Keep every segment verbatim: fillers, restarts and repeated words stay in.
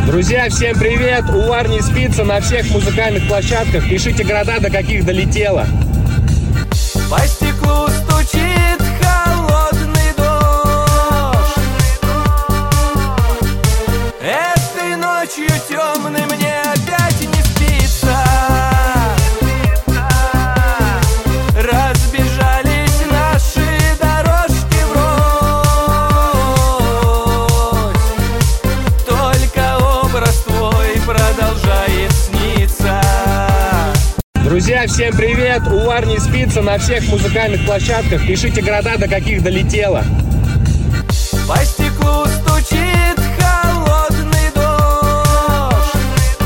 Друзья, всем привет! У Варни спится на всех музыкальных площадках. Пишите города, до каких долетело. По стеклу стучит холодный дождь. Этой ночью темной мне опять не спится. Разбежались наши дорожки врозь. Только образ твой продолжает сниться. Друзья, всем привет! У Варни спится на всех музыкальных площадках. Пишите города, до каких долетело. По стеклу стучит холодный дождь.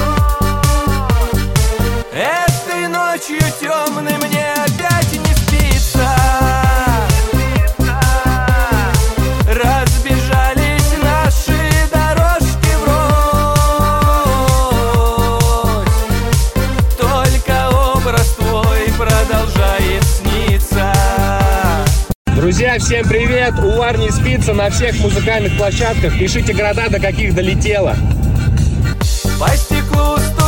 Этой ночью темной мне опять не спится. Разбежались наши дорожки врозь. Только образ твой продолжает сниться. Друзья, всем привет! У Варни спится на всех музыкальных площадках. Пишите города, до каких долетело. По стеклу стучит